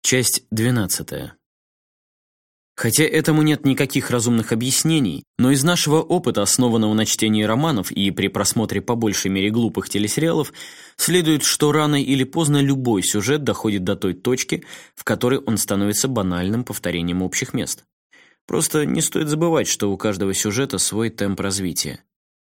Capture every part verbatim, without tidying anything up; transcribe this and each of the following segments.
Часть двенадцатая. Хотя этому нет никаких разумных объяснений, но из нашего опыта, основанного на чтении романов и при просмотре по большей мере глупых телесериалов, следует, что рано или поздно любой сюжет доходит до той точки, в которой он становится банальным повторением общих мест. Просто не стоит забывать, что у каждого сюжета свой темп развития.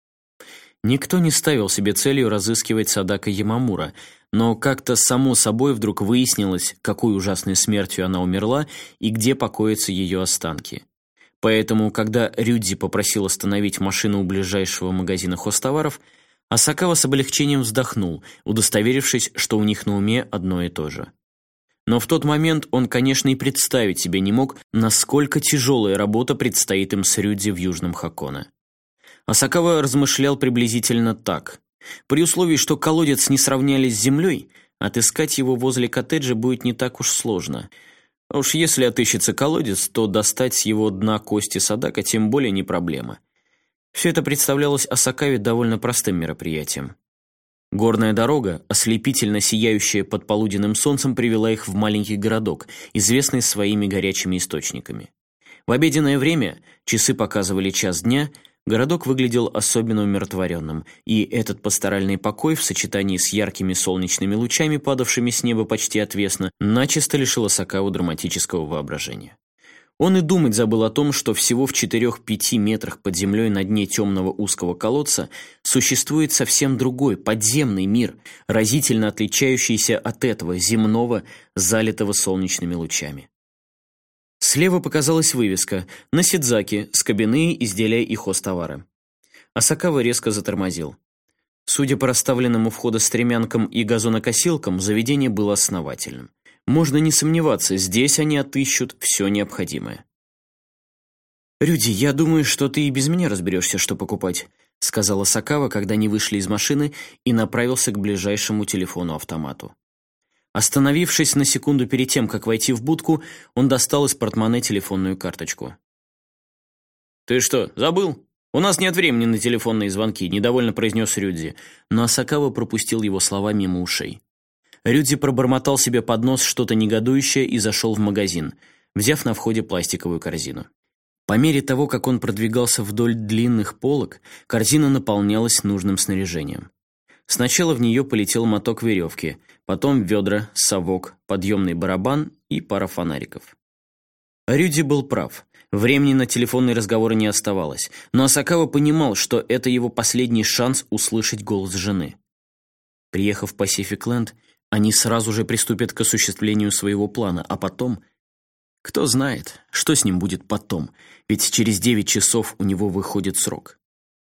Никто не ставил себе целью разыскивать Садако Ямамура, но как-то само собой вдруг выяснилось, какой ужасной смертью она умерла и где покоятся ее останки. Поэтому, когда Рюдзи попросил остановить машину у ближайшего магазина хозтоваров, Асакава с облегчением вздохнул, удостоверившись, что у них на уме одно и то же. Но в тот момент он, конечно, и представить себе не мог, насколько тяжелая работа предстоит им с Рюдзи в Южном Хоконе. Асакава размышлял приблизительно так. При условии, что колодец не сравняли с землей, отыскать его возле коттеджа будет не так уж сложно. А уж если отыщется колодец, то достать с его дна кости Садако тем более не проблема. Все это представлялось Асакаве довольно простым мероприятием. Горная дорога, ослепительно сияющая под полуденным солнцем, привела их в маленький городок, известный своими горячими источниками. В обеденное время, часы показывали час дня, городок выглядел особенно умиротворенным, и этот пасторальный покой в сочетании с яркими солнечными лучами, падавшими с неба почти отвесно, начисто лишил Асакаву драматического воображения. Он и думать забыл о том, что всего в четырех-пяти метрах под землей на дне темного узкого колодца существует совсем другой, подземный мир, разительно отличающийся от этого земного, залитого солнечными лучами. Слева показалась вывеска «Насидзаки, скобяные изделия и хозтовары». Асакава резко затормозил. Судя по расставленным у входа стремянкам и газонокосилкам, заведение было основательным. Можно не сомневаться, здесь они отыщут все необходимое. «Рюди, я думаю, что ты и без меня разберешься, что покупать», сказала Асакава, когда они вышли из машины, и направился к ближайшему телефону-автомату. Остановившись на секунду перед тем, как войти в будку, он достал из портмоне телефонную карточку. «Ты что, забыл? У нас нет времени на телефонные звонки», — недовольно произнес Рюдзи, но Асакава пропустил его слова мимо ушей. Рюдзи пробормотал себе под нос что-то негодующее и зашел в магазин, взяв на входе пластиковую корзину. По мере того, как он продвигался вдоль длинных полок, корзина наполнялась нужным снаряжением. Сначала в нее полетел моток веревки, потом ведра, совок, подъемный барабан и пара фонариков. Рюдзи был прав. Времени на телефонные разговоры не оставалось, но Асакава понимал, что это его последний шанс услышать голос жены. Приехав в Пасифик-Ленд, они сразу же приступят к осуществлению своего плана, а потом... Кто знает, что с ним будет потом, ведь через девять часов у него выходит срок.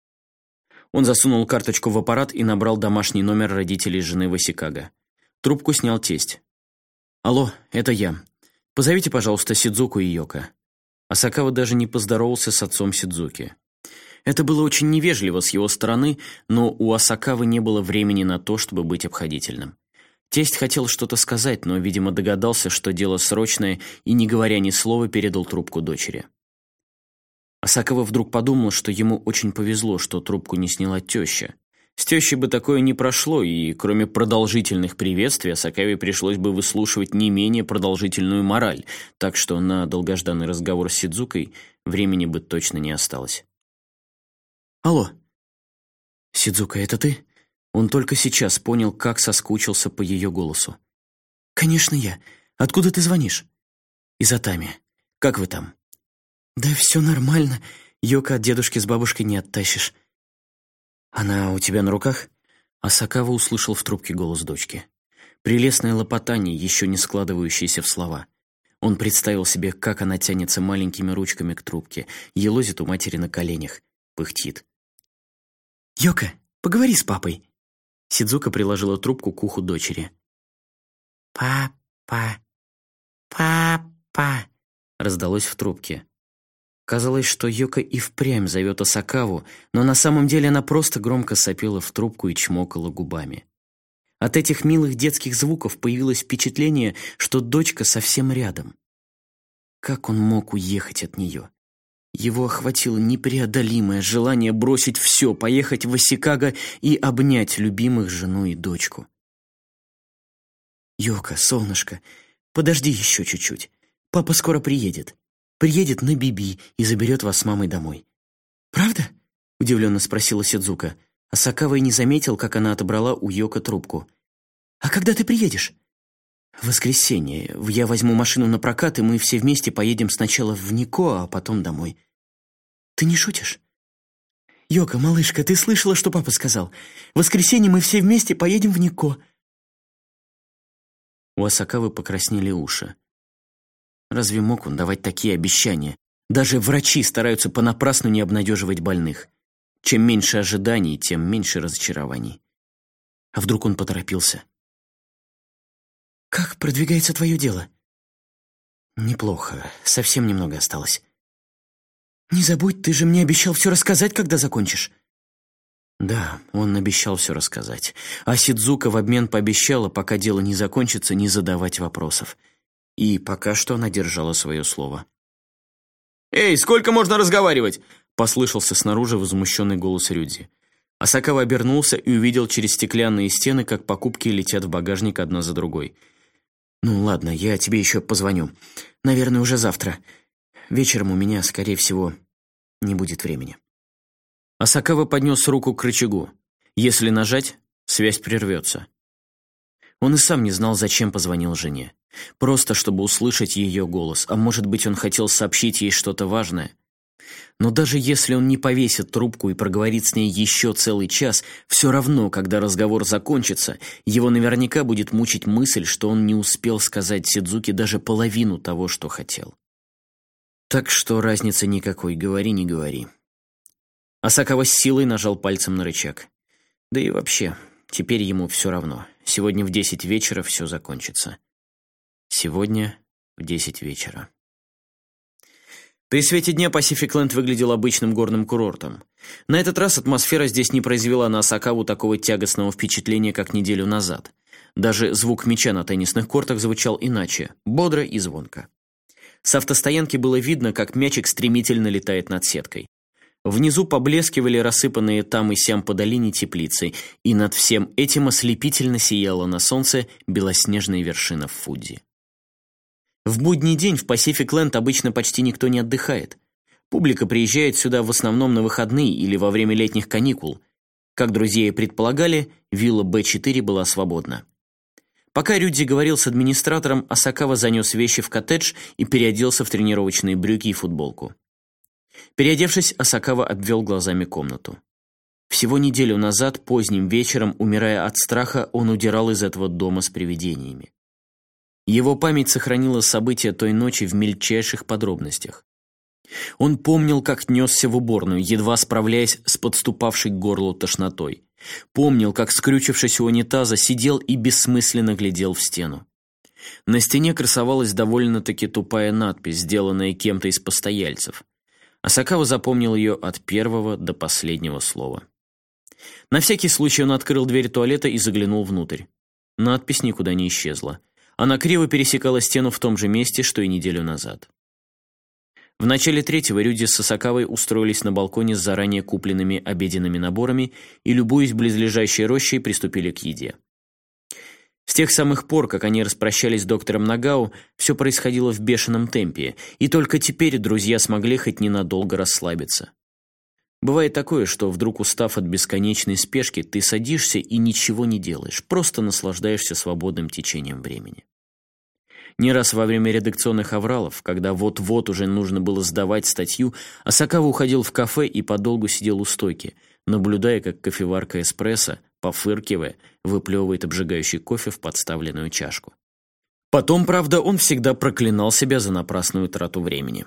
Он засунул карточку в аппарат и набрал домашний номер родителей жены в Осикаго. Трубку снял тесть. «Алло, это я. Позовите, пожалуйста, Сидзуку и Йоко». Асакава даже не поздоровался с отцом Сидзуки. Это было очень невежливо с его стороны, но у Асакавы не было времени на то, чтобы быть обходительным. Тесть хотел что-то сказать, но, видимо, догадался, что дело срочное, и, не говоря ни слова, передал трубку дочери. Асакава вдруг подумал, что ему очень повезло, что трубку не сняла теща. С тещей бы такое не прошло, и кроме продолжительных приветствий Асакаве пришлось бы выслушивать не менее продолжительную мораль, так что на долгожданный разговор с Сидзукой времени бы точно не осталось. «Алло, Сидзука, это ты?» Он только сейчас понял, как соскучился по ее голосу. «Конечно я. Откуда ты звонишь?» «Из Атами. Как вы там?» «Да все нормально. Йоко от дедушки с бабушкой не оттащишь». «Она у тебя на руках?» Асакава услышал в трубке голос дочки. Прелестное лопотание, еще не складывающееся в слова. Он представил себе, как она тянется маленькими ручками к трубке, елозит у матери на коленях, пыхтит. «Йоко, поговори с папой». Сидзука приложила трубку к уху дочери. «Папа, папа», раздалось в трубке. Казалось, что Йоко и впрямь зовет Асакаву, но на самом деле она просто громко сопела в трубку и чмокала губами. От этих милых детских звуков появилось впечатление, что дочка совсем рядом. Как он мог уехать от нее? Его охватило непреодолимое желание бросить все, поехать в Осикаго и обнять любимых жену и дочку. «Йоко, солнышко, Подожди еще чуть-чуть. Папа скоро приедет. Приедет на Биби и заберет вас с мамой домой». «Правда?» — удивленно спросила Сидзука. Асакава и не заметил, как она отобрала у Йоко трубку. «А когда ты приедешь?» «В воскресенье. Я возьму машину на прокат, и мы все вместе поедем сначала в Никко, а потом домой». «Ты не шутишь?» «Йоко, малышка, ты слышала, что папа сказал? В воскресенье мы все вместе поедем в Никко». У Асакавы покраснели уши. Разве мог он давать такие обещания? Даже врачи стараются понапрасну не обнадеживать больных. Чем меньше ожиданий, тем меньше разочарований. А вдруг он поторопился? «Как продвигается твое дело?» «Неплохо. Совсем немного осталось». «Не забудь, ты же мне обещал все рассказать, когда закончишь». Да, он обещал все рассказать. А Сидзука в обмен пообещала, пока дело не закончится, не задавать вопросов. И пока что она держала свое слово. «Эй, сколько можно разговаривать?» — послышался снаружи возмущенный голос Рюдзи. Асакава обернулся и увидел через стеклянные стены, как покупки летят в багажник одна за другой. «Ну ладно, я тебе еще позвоню. Наверное, уже завтра. Вечером у меня, скорее всего, не будет времени». Асакава поднес руку к рычагу. Если нажать, связь прервется. Он и сам не знал, зачем позвонил жене. Просто, чтобы услышать ее голос, а может быть, он хотел сообщить ей что-то важное. Но даже если он не повесит трубку и проговорит с ней еще целый час, все равно, когда разговор закончится, его наверняка будет мучить мысль, что он не успел сказать Сидзуке даже половину того, что хотел. Так что разницы никакой, говори, не говори. Асакава с силой нажал пальцем на рычаг. Да и вообще, теперь ему все равно. Сегодня в десять вечера все закончится. Сегодня в десять вечера. При свете дня Пасифик-Ленд выглядел обычным горным курортом. На этот раз атмосфера здесь не произвела на Асакаву такого тягостного впечатления, как неделю назад. Даже звук мяча на теннисных кортах звучал иначе, бодро и звонко. С автостоянки было видно, как мячик стремительно летает над сеткой. Внизу поблескивали рассыпанные там и сям по долине теплицы, и над всем этим ослепительно сияла на солнце белоснежная вершина Фудзи. В будний день в Пасифик-Ленд обычно почти никто не отдыхает. Публика приезжает сюда в основном на выходные или во время летних каникул. Как друзья и предполагали, вилла Бэ четыре была свободна. Пока Рюдзи говорил с администратором, Асакава занес вещи в коттедж и переоделся в тренировочные брюки и футболку. Переодевшись, Асакава обвел глазами комнату. Всего неделю назад, поздним вечером, умирая от страха, он удирал из этого дома с привидениями. Его память сохранила события той ночи в мельчайших подробностях. Он помнил, как несся в уборную, едва справляясь с подступавшей к горлу тошнотой. Помнил, как, скрючившись у унитаза, сидел и бессмысленно глядел в стену. На стене красовалась довольно-таки тупая надпись, сделанная кем-то из постояльцев. Асакава запомнил ее от первого до последнего слова. На всякий случай он открыл дверь туалета и заглянул внутрь. Надпись никуда не исчезла. Она криво пересекала стену в том же месте, что и неделю назад. В начале третьего Рюдзи с Асакавой устроились на балконе с заранее купленными обеденными наборами и, любуясь близлежащей рощей, приступили к еде. С тех самых пор, как они распрощались с доктором Нагао, все происходило в бешеном темпе, и только теперь друзья смогли хоть ненадолго расслабиться. Бывает такое, что вдруг, устав от бесконечной спешки, ты садишься и ничего не делаешь, просто наслаждаешься свободным течением времени. Не раз во время редакционных авралов, когда вот-вот уже нужно было сдавать статью, Асакава уходил в кафе и подолгу сидел у стойки, наблюдая, как кофеварка эспрессо, пофыркивая, выплевывает обжигающий кофе в подставленную чашку. Потом, правда, он всегда проклинал себя за напрасную трату времени.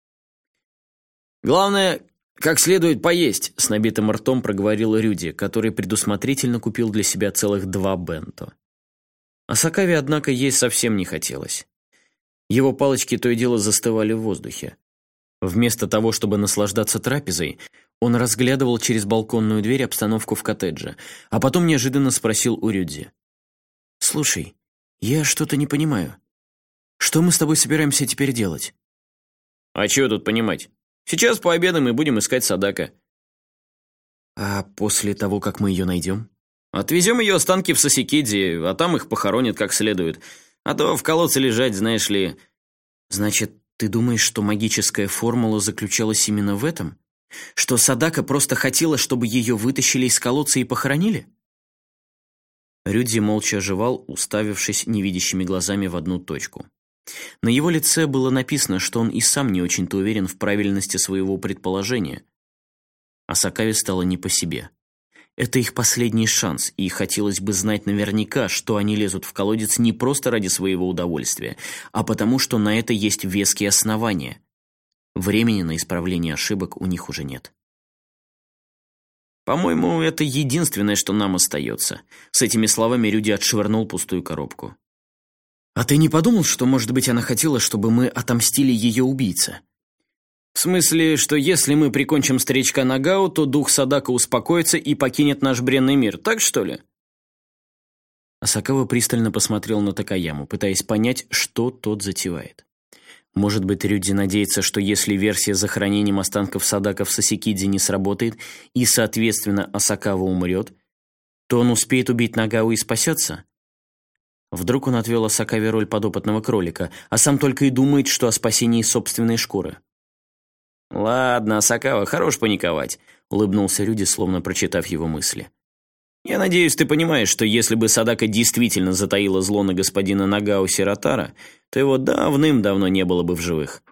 «Главное, как следует поесть», — с набитым ртом проговорил Рюдзи, который предусмотрительно купил для себя целых два бенто. Асакаве, однако, есть совсем не хотелось. Его палочки то и дело застывали в воздухе. Вместо того, чтобы наслаждаться трапезой, он разглядывал через балконную дверь обстановку в коттедже, а потом неожиданно спросил у Рюдзи. «Слушай, я что-то не понимаю. Что мы с тобой собираемся теперь делать?» «А чего тут понимать? Сейчас пообедаем и будем искать Садака». «А после того, как мы ее найдем?» «Отвезем ее останки в Сосикидзи, а там их похоронят как следует. А то в колодце лежать, знаешь ли... Значит, ты думаешь, что магическая формула заключалась именно в этом? Что Садака просто хотела, чтобы ее вытащили из колодца и похоронили? Рюдзи молча оживал, уставившись невидящими глазами в одну точку. На его лице было написано, что он и сам не очень-то уверен в правильности своего предположения. А Сакаве стало не по себе. Это их последний шанс, и хотелось бы знать наверняка, что они лезут в колодец не просто ради своего удовольствия, а потому что на это есть веские основания. Времени на исправление ошибок у них уже нет. «По-моему, это единственное, что нам остается». С этими словами Рюдзи отшвырнул пустую коробку. «А ты не подумал, что, может быть, она хотела, чтобы мы отомстили ее убийце?» «В смысле, что если мы прикончим старичка Нагао, то дух Садака успокоится и покинет наш бренный мир, так что ли?» Асакава пристально посмотрел на Такаяму, пытаясь понять, что тот затевает. Может быть, Рюдзи надеется, что если версия с захоронением останков Садака в Сасекидзе не сработает и, соответственно, Асакава умрет, то он успеет убить Нагао и спасется? Вдруг он отвел Асакаве роль подопытного кролика, а сам только и думает, что о спасении собственной шкуры. «Ладно, Асакава, хорош паниковать», — улыбнулся Рюдзи, словно прочитав его мысли. «Я надеюсь, ты понимаешь, что если бы Садака действительно затаила зло на господина Нагао Сиротара, то его давным-давно не было бы в живых».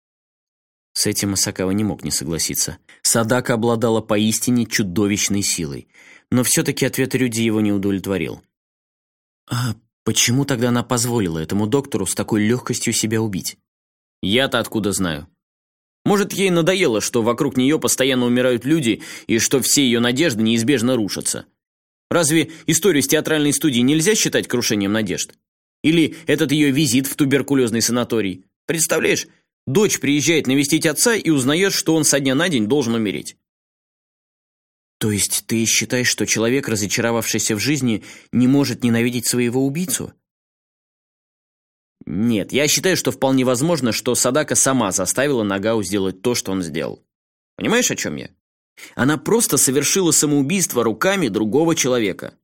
С этим Асакава не мог не согласиться. Садака обладала поистине чудовищной силой, но все-таки ответ Рюдзи его не удовлетворил. «А почему тогда она позволила этому доктору с такой легкостью себя убить?» «Я-то откуда знаю? Может, ей надоело, что вокруг нее постоянно умирают люди и что все ее надежды неизбежно рушатся. Разве историю с театральной студией нельзя считать крушением надежд? Или этот ее визит в туберкулезный санаторий? Представляешь, дочь приезжает навестить отца и узнает, что он со дня на день должен умереть». «То есть ты считаешь, что человек, разочаровавшийся в жизни, не может ненавидеть своего убийцу?» «Нет, я считаю, что вполне возможно, что Садака сама заставила Нагао сделать то, что он сделал. Понимаешь, о чем я? Она просто совершила самоубийство руками другого человека».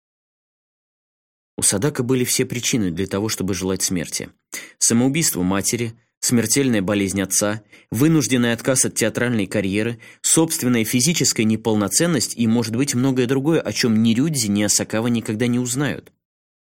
У Садака были все причины для того, чтобы желать смерти. Самоубийство матери, смертельная болезнь отца, вынужденный отказ от театральной карьеры, собственная физическая неполноценность и, может быть, многое другое, о чем ни Рюдзи, ни Асакава никогда не узнают.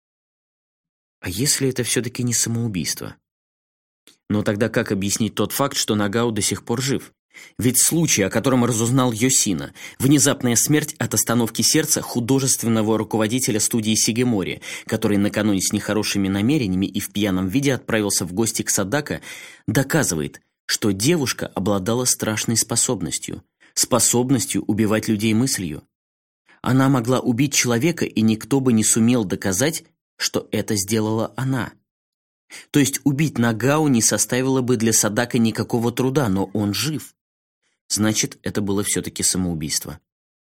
А если это все-таки не самоубийство? Но тогда как объяснить тот факт, что Нагао до сих пор жив? Ведь случай, о котором разузнал Йосина, внезапная смерть от остановки сердца художественного руководителя студии Сигемори, который накануне с нехорошими намерениями и в пьяном виде отправился в гости к Садака, доказывает, что девушка обладала страшной способностью, способностью убивать людей мыслью. Она могла убить человека, и никто бы не сумел доказать, что это сделала она. То есть убить Нагао не составило бы для Садака никакого труда, но он жив. Значит, это было все-таки самоубийство.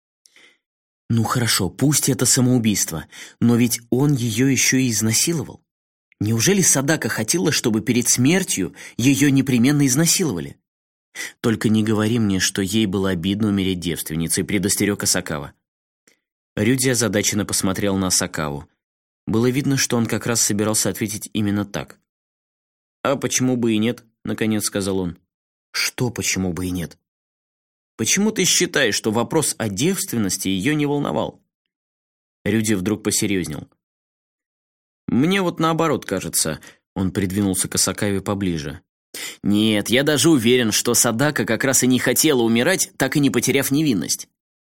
Ну хорошо, пусть это самоубийство, но ведь он ее еще и изнасиловал. Неужели Садака хотела, чтобы перед смертью ее непременно изнасиловали? Только не говори мне, что ей было обидно умереть девственницей, предостерег Асакава. Рюдзи озадаченно посмотрел на Асакаву. Было видно, что он как раз собирался ответить именно так. «А почему бы и нет?» — наконец сказал он. «Что почему бы и нет?» «Почему ты считаешь, что вопрос о девственности ее не волновал?» Рюдзи вдруг посерьезнел. «Мне вот наоборот кажется», — он придвинулся к Асакаве поближе. «Нет, я даже уверен, что Садака как раз и не хотела умирать, так и не потеряв невинность».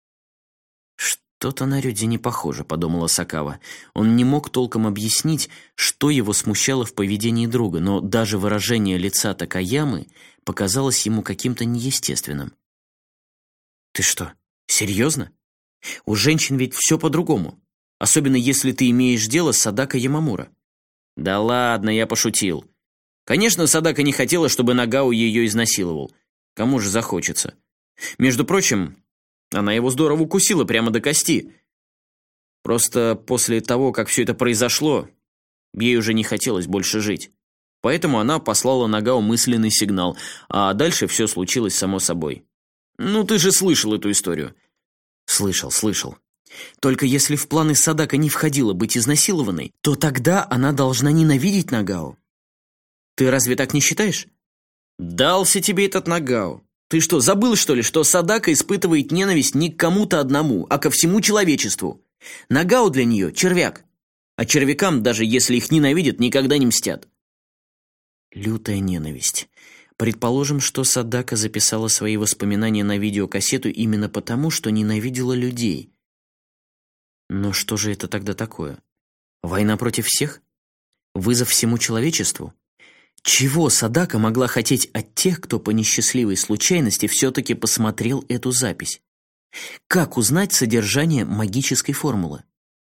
«Что-то на Рюдзи не похоже», — подумала Асакава. Он не мог толком объяснить, что его смущало в поведении друга, но даже выражение лица Такаямы показалось ему каким-то неестественным. «Ты что, серьезно? У женщин ведь все по-другому, особенно если ты имеешь дело с Садака Ямамура». «Да ладно, я пошутил. Конечно, Садака не хотела, чтобы Нагао ее изнасиловал. Кому же захочется? Между прочим, она его здорово укусила прямо до кости. Просто после того, как все это произошло, ей уже не хотелось больше жить. Поэтому она послала Нагао мысленный сигнал, а дальше все случилось само собой. Ну, ты же слышал эту историю». «Слышал, слышал. Только если в планы Садака не входило быть изнасилованной, то тогда она должна ненавидеть Нагао. Ты разве так не считаешь? Дался тебе этот Нагао. Ты что, забыл, что ли, что Садака испытывает ненависть не к кому-то одному, а ко всему человечеству? Нагао для нее — червяк. А червякам, даже если их ненавидят, никогда не мстят. Лютая ненависть. Предположим, что Садака записала свои воспоминания на видеокассету именно потому, что ненавидела людей. Но что же это тогда такое? Война против всех? Вызов всему человечеству? Чего Садака могла хотеть от тех, кто по несчастливой случайности все-таки посмотрел эту запись? Как узнать содержание магической формулы?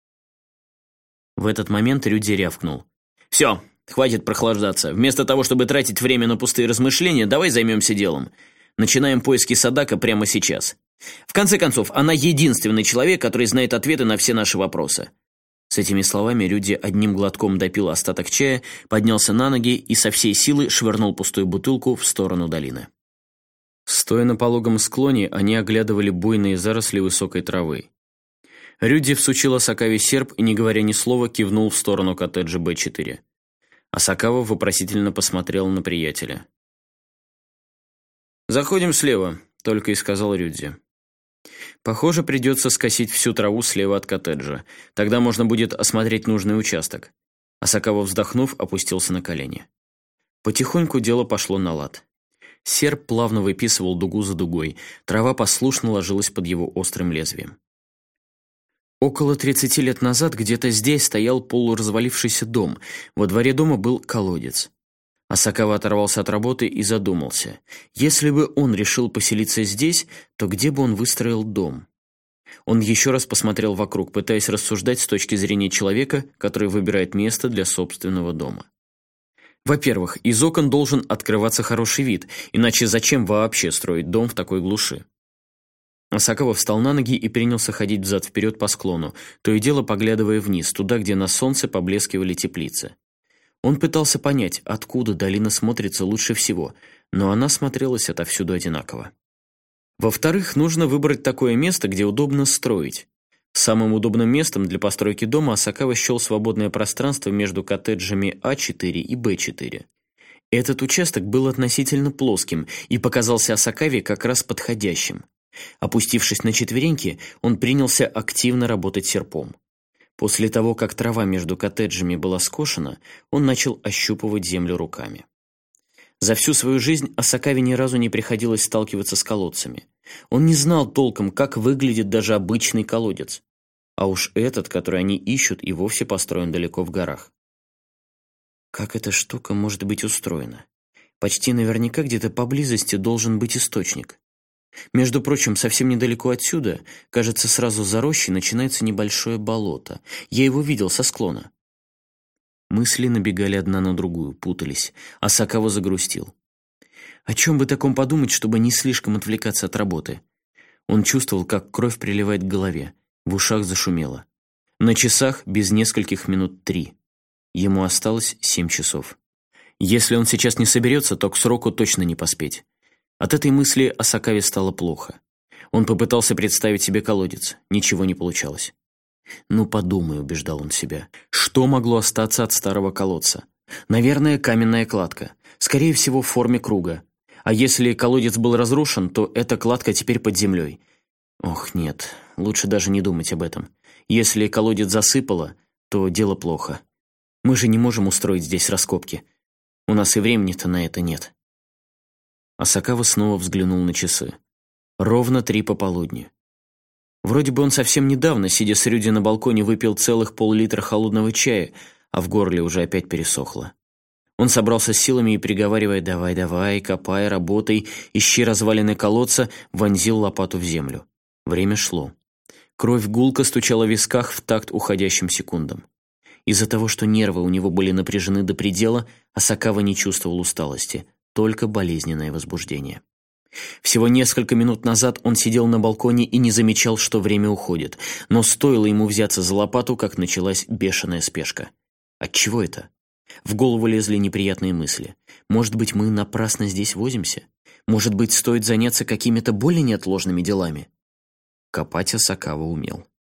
В этот момент Рюдзи рявкнул. «Все, хватит прохлаждаться. Вместо того, чтобы тратить время на пустые размышления, давай займемся делом. Начинаем поиски Садака прямо сейчас. В конце концов, она единственный человек, который знает ответы на все наши вопросы». С этими словами Рюдзи одним глотком допил остаток чая, поднялся на ноги и со всей силы швырнул пустую бутылку в сторону долины. Стоя на пологом склоне, они оглядывали буйные заросли высокой травы. Рюдзи всучил Асакаве серп и, не говоря ни слова, кивнул в сторону коттеджа Бэ четыре. Асакава вопросительно посмотрел на приятеля. «Заходим слева», — только и сказал Рюдзи. «Похоже, придется скосить всю траву слева от коттеджа. Тогда можно будет осмотреть нужный участок». Асакава, вздохнув, опустился на колени. Потихоньку дело пошло на лад. Серп плавно выписывал дугу за дугой, трава послушно ложилась под его острым лезвием. Около тридцати лет назад где-то здесь стоял полуразвалившийся дом. Во дворе дома был колодец. Асакава оторвался от работы и задумался. Если бы он решил поселиться здесь, то где бы он выстроил дом? Он еще раз посмотрел вокруг, пытаясь рассуждать с точки зрения человека, который выбирает место для собственного дома. Во-первых, из окон должен открываться хороший вид, иначе зачем вообще строить дом в такой глуши? Асакава встал на ноги и принялся ходить взад-вперед по склону, то и дело поглядывая вниз, туда, где на солнце поблескивали теплицы. Он пытался понять, откуда долина смотрится лучше всего, но она смотрелась отовсюду одинаково. Во-вторых, нужно выбрать такое место, где удобно строить. Самым удобным местом для постройки дома Асакава счел свободное пространство между коттеджами А четыре и Бэ четыре. Этот участок был относительно плоским и показался Асакаве как раз подходящим. Опустившись на четвереньки, он принялся активно работать серпом. После того, как трава между коттеджами была скошена, он начал ощупывать землю руками. За всю свою жизнь Асакаве ни разу не приходилось сталкиваться с колодцами. Он не знал толком, как выглядит даже обычный колодец. А уж этот, который они ищут, и вовсе построен далеко в горах. Как эта штука может быть устроена? Почти наверняка где-то поблизости должен быть источник. Между прочим, совсем недалеко отсюда, кажется, сразу за рощей начинается небольшое болото. Я его видел со склона. Мысли набегали одна на другую, путались. Асакава загрустил. О чем бы таком подумать, чтобы не слишком отвлекаться от работы? Он чувствовал, как кровь приливает к голове. В ушах зашумело. На часах без нескольких минут три. Ему осталось семь часов. Если он сейчас не соберется, то к сроку точно не поспеть. От этой мысли Асакаве стало плохо. Он попытался представить себе колодец. Ничего не получалось. «Ну, подумай», — убеждал он себя. «Что могло остаться от старого колодца? Наверное, каменная кладка. Скорее всего, в форме круга. А если колодец был разрушен, то эта кладка теперь под землей. Ох, нет, лучше даже не думать об этом. Если колодец засыпало, то дело плохо. Мы же не можем устроить здесь раскопки. У нас и времени-то на это нет». Асакава снова взглянул на часы. Ровно три пополудни. Вроде бы он совсем недавно, сидя с Рюдзи на балконе, выпил целых пол-литра холодного чая, а в горле уже опять пересохло. Он собрался с силами и, приговаривая «давай, давай, копай, работай, ищи развалины колодца», вонзил лопату в землю. Время шло. Кровь гулко стучала в висках в такт уходящим секундам. Из-за того, что нервы у него были напряжены до предела, Асакава не чувствовал усталости, только болезненное возбуждение. Всего несколько минут назад он сидел на балконе и не замечал, что время уходит, но стоило ему взяться за лопату, как началась бешеная спешка. Отчего это? В голову лезли неприятные мысли. Может быть, мы напрасно здесь возимся? Может быть, стоит заняться какими-то более неотложными делами? Копать Асакава умел.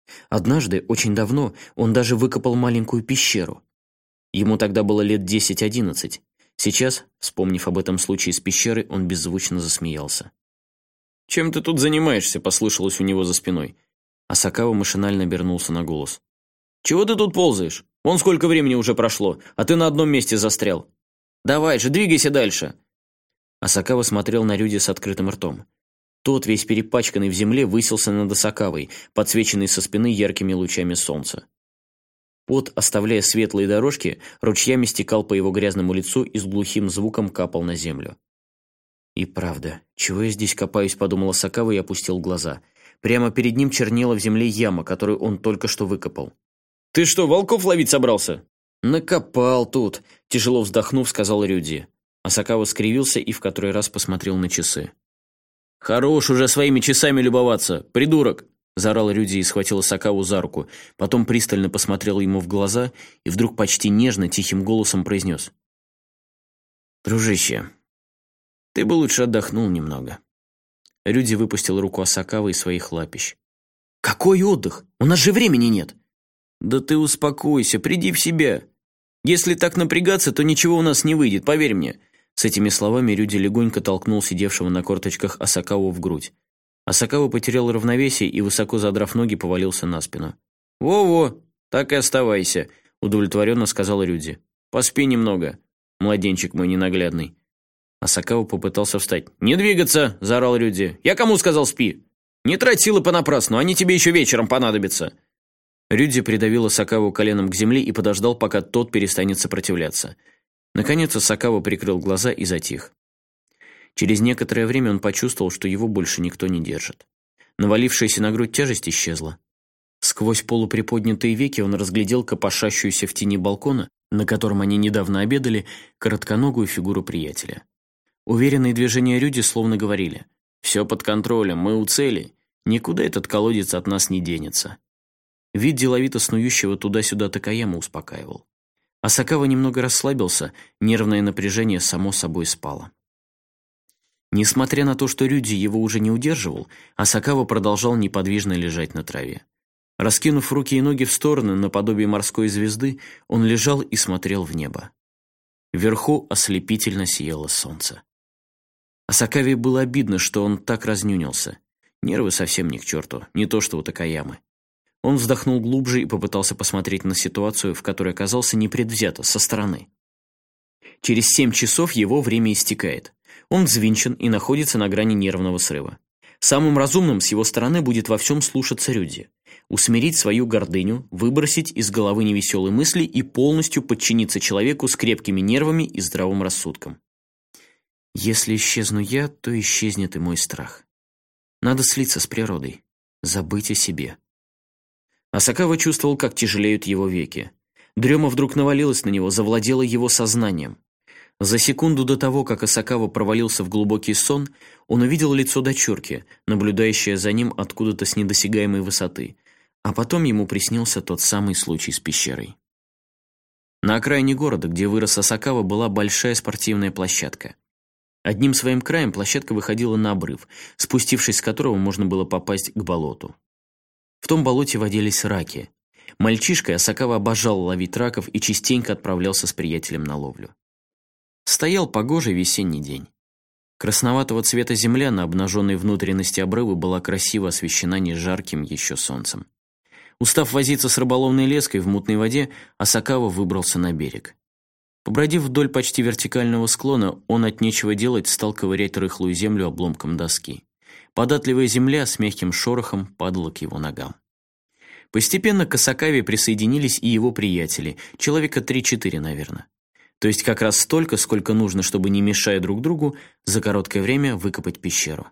Однажды, очень давно, он даже выкопал маленькую пещеру. Ему тогда было лет десять-одиннадцать. Сейчас, вспомнив об этом случае с пещерой, он беззвучно засмеялся. «Чем ты тут занимаешься?» – послышалось у него за спиной. Асакава машинально обернулся на голос. «Чего ты тут ползаешь? Вон сколько времени уже прошло, а ты на одном месте застрял. Давай же, двигайся дальше!» Асакава смотрел на Рюди с открытым ртом. Тот, весь перепачканный в земле, высился над Асакавой, подсвеченный со спины яркими лучами солнца. Пот, оставляя светлые дорожки, ручьями стекал по его грязному лицу и с глухим звуком капал на землю. «И правда, чего я здесь копаюсь?» – подумал Асакава и опустил глаза. Прямо перед ним чернела в земле яма, которую он только что выкопал. «Ты что, волков ловить собрался?» «Накопал тут», – тяжело вздохнув, сказал Рюди. Асакава скривился и в который раз посмотрел на часы. «Хорош уже своими часами любоваться, придурок!» – заорал Рюди и схватил Асакаву за руку, потом пристально посмотрел ему в глаза и вдруг почти нежно, тихим голосом произнес. «Дружище, ты бы лучше отдохнул немного». Рюди выпустил руку Асакавы из своих лапищ. «Какой отдых? У нас же времени нет!» «Да ты успокойся, приди в себя. Если так напрягаться, то ничего у нас не выйдет, поверь мне». С этими словами Рюди легонько толкнул сидевшего на корточках Асакаву в грудь. Асакава потерял равновесие и, высоко задрав ноги, повалился на спину. «Во-во, так и оставайся», – удовлетворенно сказал Рюди. «Поспи немного, младенчик мой ненаглядный». Асакава попытался встать. «Не двигаться!» – заорал Рюди. «Я кому сказал спи? Не трать силы понапрасну, они тебе еще вечером понадобятся». Рюди придавил Асакаву коленом к земле и подождал, пока тот перестанет сопротивляться. Наконец Асакава прикрыл глаза и затих. Через некоторое время он почувствовал, что его больше никто не держит. Навалившаяся на грудь тяжесть исчезла. Сквозь полуприподнятые веки он разглядел копошащуюся в тени балкона, на котором они недавно обедали, коротконогую фигуру приятеля. Уверенные движения Рюди словно говорили: «Все под контролем, мы у цели, никуда этот колодец от нас не денется». Вид деловито снующего туда-сюда Такаяма успокаивал. Асакава немного расслабился, нервное напряжение само собой спало. Несмотря на то, что Рюди его уже не удерживал, Асакава продолжал неподвижно лежать на траве. Раскинув руки и ноги в стороны, наподобие морской звезды, он лежал и смотрел в небо. Вверху ослепительно сияло солнце. Асакаве было обидно, что он так разнюнился. Нервы совсем не к черту, не то что у Такаямы. Он вздохнул глубже и попытался посмотреть на ситуацию, в которой оказался непредвзято, со стороны. Через семь часов его время истекает. Он взвинчен и находится на грани нервного срыва. Самым разумным с его стороны будет во всем слушаться Рюди. Усмирить свою гордыню, выбросить из головы невеселые мысли и полностью подчиниться человеку с крепкими нервами и здравым рассудком. Если исчезну я, то исчезнет и мой страх. Надо слиться с природой, забыть о себе. Асакава чувствовал, как тяжелеют его веки. Дрема вдруг навалилась на него, завладела его сознанием. За секунду до того, как Асакава провалился в глубокий сон, он увидел лицо дочурки, наблюдающее за ним откуда-то с недосягаемой высоты, а потом ему приснился тот самый случай с пещерой. На окраине города, где вырос Асакава, была большая спортивная площадка. Одним своим краем площадка выходила на обрыв, спустившись с которого можно было попасть к болоту. В том болоте водились раки. Мальчишкой Асакава обожал ловить раков и частенько отправлялся с приятелем на ловлю. Стоял погожий весенний день. Красноватого цвета земля на обнаженной внутренности обрыва была красиво освещена нежарким еще солнцем. Устав возиться с рыболовной леской в мутной воде, Асакава выбрался на берег. Побродив вдоль почти вертикального склона, он от нечего делать стал ковырять рыхлую землю обломком доски. Податливая земля с мягким шорохом падала к его ногам. Постепенно к Асакаве присоединились и его приятели, человека три-четыре, наверное. То есть как раз столько, сколько нужно, чтобы, не мешая друг другу, за короткое время выкопать пещеру.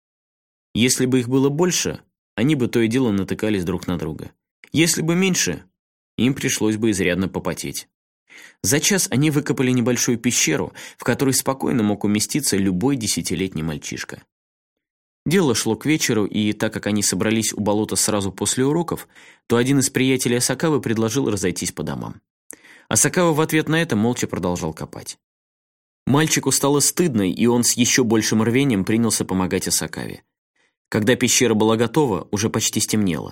Если бы их было больше, они бы то и дело натыкались друг на друга. Если бы меньше, им пришлось бы изрядно попотеть. За час они выкопали небольшую пещеру, в которой спокойно мог уместиться любой десятилетний мальчишка. Дело шло к вечеру, и так как они собрались у болота сразу после уроков, то один из приятелей Асакавы предложил разойтись по домам. Асакава в ответ на это молча продолжал копать. Мальчику стало стыдно, и он с еще большим рвением принялся помогать Асакаве. Когда пещера была готова, уже почти стемнело.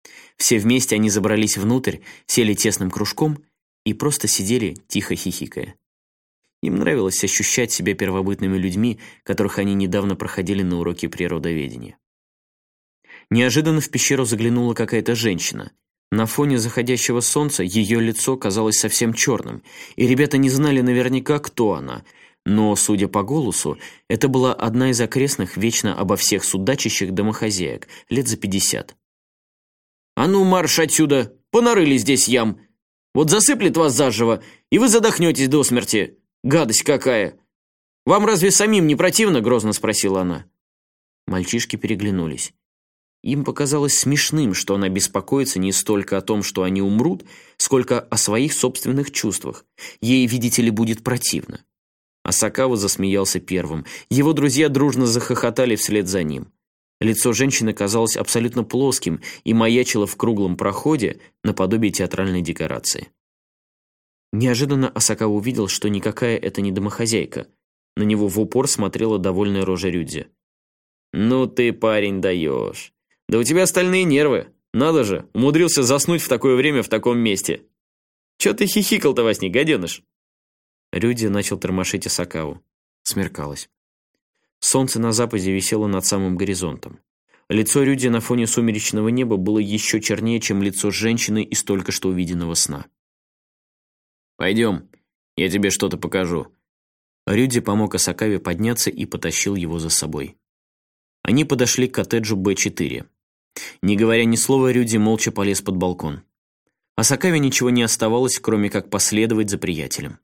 Все вместе они забрались внутрь, сели тесным кружком и просто сидели, тихо хихикая. Им нравилось ощущать себя первобытными людьми, которых они недавно проходили на уроке природоведения. Неожиданно в пещеру заглянула какая-то женщина. На фоне заходящего солнца ее лицо казалось совсем черным, и ребята не знали наверняка, кто она, но, судя по голосу, это была одна из окрестных вечно обо всех судачащих домохозяек, лет за пятьдесят. «А ну, марш отсюда! Понарыли здесь ям! Вот засыплет вас заживо, и вы задохнетесь до смерти! Гадость какая! Вам разве самим не противно?» — грозно спросила она. Мальчишки переглянулись. Им показалось смешным, что она беспокоится не столько о том, что они умрут, сколько о своих собственных чувствах. Ей, видите ли, будет противно. Асакава засмеялся первым. Его друзья дружно захохотали вслед за ним. Лицо женщины казалось абсолютно плоским и маячило в круглом проходе наподобие театральной декорации. Неожиданно Асакава увидел, что никакая это не домохозяйка. На него в упор смотрела довольная рожа Рюдзи. «Ну ты, парень, даешь. Да у тебя стальные нервы. Надо же, умудрился заснуть в такое время в таком месте. Чё ты хихикал-то во сне, гаденыш?» Рюдзи начал тормошить Асакаву. Смеркалось. Солнце на западе висело над самым горизонтом. Лицо Рюдзи на фоне сумеречного неба было еще чернее, чем лицо женщины из только что увиденного сна. «Пойдем, я тебе что-то покажу». Рюдзи помог Асакаве подняться и потащил его за собой. Они подошли к коттеджу Бэ четыре. Не говоря ни слова, Рюдзи молча полез под балкон. Асакаве ничего не оставалось, кроме как последовать за приятелем.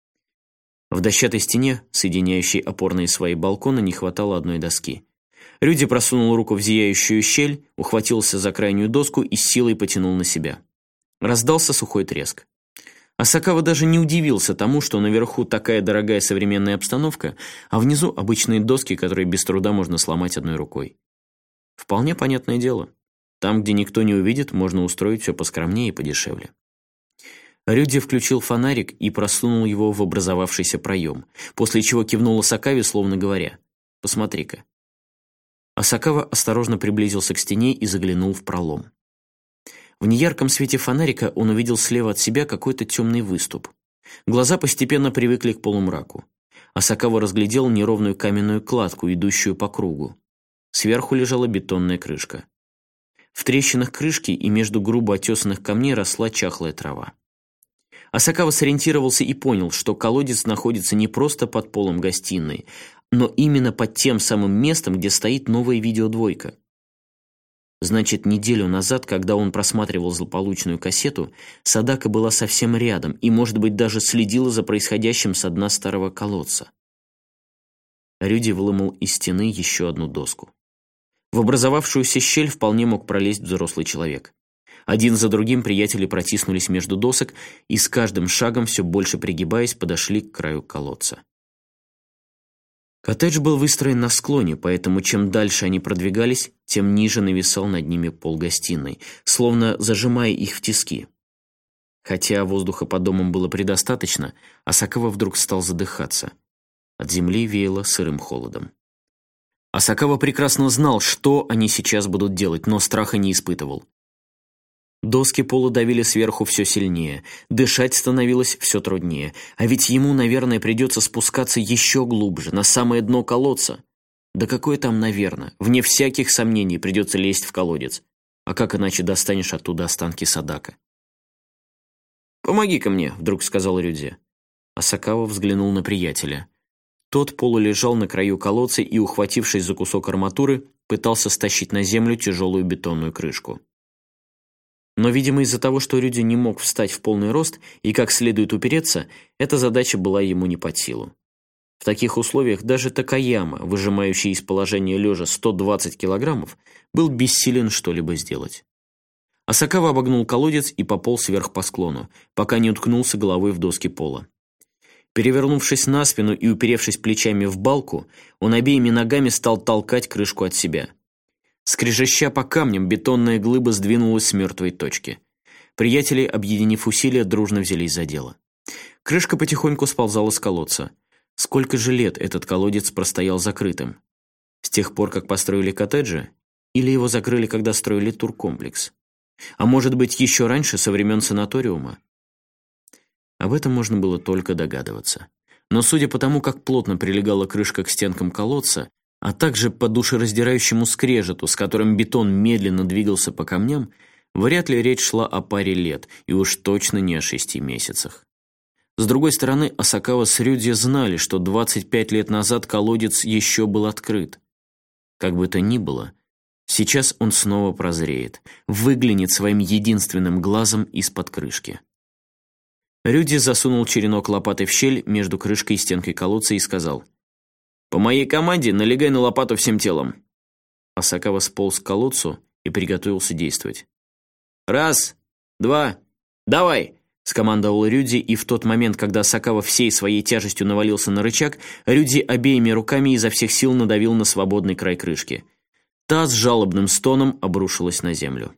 В дощатой стене, соединяющей опорные свои балконы, не хватало одной доски. Рюдзи просунул руку в зияющую щель, ухватился за крайнюю доску и с силой потянул на себя. Раздался сухой треск. Асакава даже не удивился тому, что наверху такая дорогая современная обстановка, а внизу обычные доски, которые без труда можно сломать одной рукой. Вполне понятное дело. Там, где никто не увидит, можно устроить все поскромнее и подешевле. Рюдзи включил фонарик и просунул его в образовавшийся проем, после чего кивнул Асакаве, словно говоря: «Посмотри-ка». Асакава осторожно приблизился к стене и заглянул в пролом. В неярком свете фонарика он увидел слева от себя какой-то темный выступ. Глаза постепенно привыкли к полумраку. Асакава разглядел неровную каменную кладку, идущую по кругу. Сверху лежала бетонная крышка. В трещинах крышки и между грубо отесанных камней росла чахлая трава. Асакава сориентировался и понял, что колодец находится не просто под полом гостиной, но именно под тем самым местом, где стоит новая видеодвойка. Значит, неделю назад, когда он просматривал злополучную кассету, Садака была совсем рядом и, может быть, даже следила за происходящим со дна старого колодца. Рюдзи выломал из стены еще одну доску. В образовавшуюся щель вполне мог пролезть взрослый человек. Один за другим приятели протиснулись между досок и с каждым шагом, все больше пригибаясь, подошли к краю колодца. Коттедж был выстроен на склоне, поэтому чем дальше они продвигались, тем ниже нависал над ними пол гостиной, словно зажимая их в тиски. Хотя воздуха под домом было предостаточно, Асакава вдруг стал задыхаться. От земли веяло сырым холодом. Асакава прекрасно знал, что они сейчас будут делать, но страха не испытывал. Доски пола давили сверху все сильнее, дышать становилось все труднее, а ведь ему, наверное, придется спускаться еще глубже, на самое дно колодца. Да какое там, наверное, вне всяких сомнений придется лезть в колодец. А как иначе достанешь оттуда останки Садака? «Помоги-ка мне», — вдруг сказал Рюдзи. Асакава взглянул на приятеля. Тот полулежал на краю колодца и, ухватившись за кусок арматуры, пытался стащить на землю тяжелую бетонную крышку. Но, видимо, из-за того, что Рюдзи не мог встать в полный рост и как следует упереться, эта задача была ему не под силу. В таких условиях даже Такаяма, выжимающий из положения лежа сто двадцать килограммов, был бессилен что-либо сделать. Асакава обогнул колодец и пополз вверх по склону, пока не уткнулся головой в доски пола. Перевернувшись на спину и уперевшись плечами в балку, он обеими ногами стал толкать крышку от себя. Скрежеща по камням, бетонная глыба сдвинулась с мертвой точки. Приятели, объединив усилия, дружно взялись за дело. Крышка потихоньку сползала с колодца. Сколько же лет этот колодец простоял закрытым? С тех пор, как построили коттеджи? Или его закрыли, когда строили туркомплекс? А может быть, еще раньше, со времен санаториума? Об этом можно было только догадываться. Но судя по тому, как плотно прилегала крышка к стенкам колодца, а также по душераздирающему скрежету, с которым бетон медленно двигался по камням, вряд ли речь шла о паре лет, и уж точно не о шести месяцах. С другой стороны, Асакава с Рюдзи знали, что двадцать пять лет назад колодец еще был открыт. Как бы то ни было, сейчас он снова прозреет, выглянет своим единственным глазом из-под крышки. Рюдзи засунул черенок лопатой в щель между крышкой и стенкой колодца и сказал: «По моей команде налегай на лопату всем телом». Асакава сполз к колодцу и приготовился действовать. «Раз, два, давай!» — скомандовал Рюдзи, и в тот момент, когда Асакава всей своей тяжестью навалился на рычаг, Рюдзи обеими руками изо всех сил надавил на свободный край крышки. Та с жалобным стоном обрушилась на землю.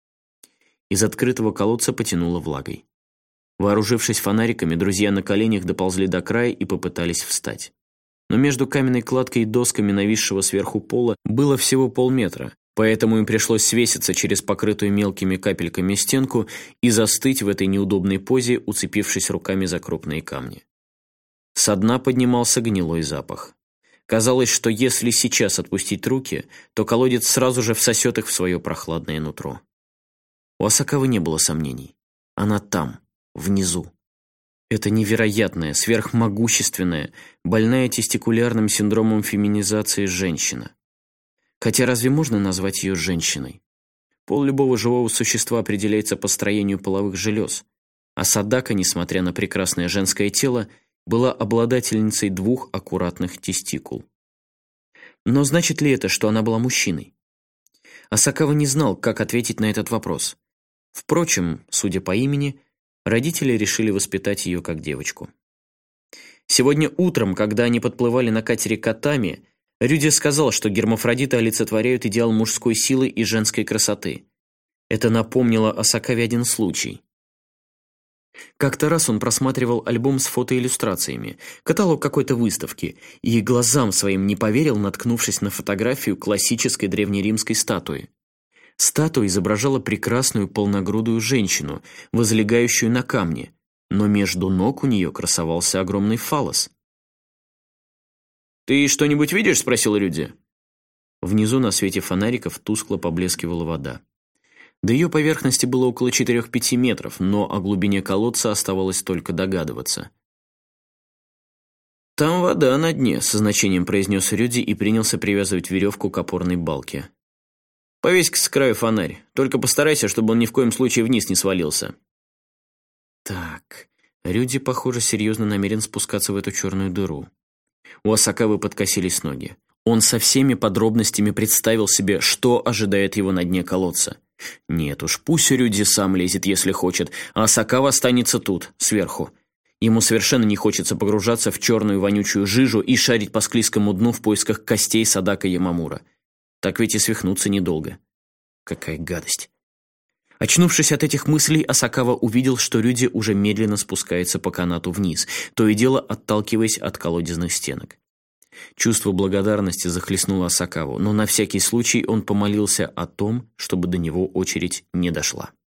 Из открытого колодца потянуло влагой. Вооружившись фонариками, друзья на коленях доползли до края и попытались встать. Но между каменной кладкой и досками нависшего сверху пола было всего полметра, поэтому им пришлось свеситься через покрытую мелкими капельками стенку и застыть в этой неудобной позе, уцепившись руками за крупные камни. Со дна поднимался гнилой запах. Казалось, что если сейчас отпустить руки, то колодец сразу же всосет их в свое прохладное нутро. У Асакавы не было сомнений. Она там, внизу. Это невероятная, сверхмогущественная, больная тестикулярным синдромом феминизации женщина. Хотя разве можно назвать ее женщиной? Пол любого живого существа определяется по строению половых желез, а Садака, несмотря на прекрасное женское тело, была обладательницей двух аккуратных тестикул. Но значит ли это, что она была мужчиной? Асакава не знал, как ответить на этот вопрос. Впрочем, судя по имени, родители решили воспитать ее как девочку. Сегодня утром, когда они подплывали на катере Катами, Рюдзи сказал, что гермафродиты олицетворяют идеал мужской силы и женской красоты. Это напомнило Асакаве один случай. Как-то раз он просматривал альбом с фотоиллюстрациями, каталог какой-то выставки, и глазам своим не поверил, наткнувшись на фотографию классической древнеримской статуи. Статуя изображала прекрасную полногрудую женщину, возлегающую на камне, но между ног у нее красовался огромный фаллос. «Ты что-нибудь видишь?» – спросил Рюдзи. Внизу на свете фонариков тускло поблескивала вода. До ее поверхности было около четырех-пяти метров, но о глубине колодца оставалось только догадываться. «Там вода на дне», – со значением произнес Рюдзи и принялся привязывать веревку к опорной балке. «Повесь-ка с краю фонарь, только постарайся, чтобы он ни в коем случае вниз не свалился». Так, Рюдзи, похоже, серьезно намерен спускаться в эту черную дыру. У Асакавы подкосились ноги. Он со всеми подробностями представил себе, что ожидает его на дне колодца. Нет уж, пусть Рюдзи сам лезет, если хочет, а Асакава останется тут, сверху. Ему совершенно не хочется погружаться в черную вонючую жижу и шарить по склизкому дну в поисках костей Садака Ямамура. Так ведь и свихнуться недолго. Какая гадость. Очнувшись от этих мыслей, Асакава увидел, что Рюдзи уже медленно спускается по канату вниз, то и дело отталкиваясь от колодезных стенок. Чувство благодарности захлестнуло Асакаву, но на всякий случай он помолился о том, чтобы до него очередь не дошла.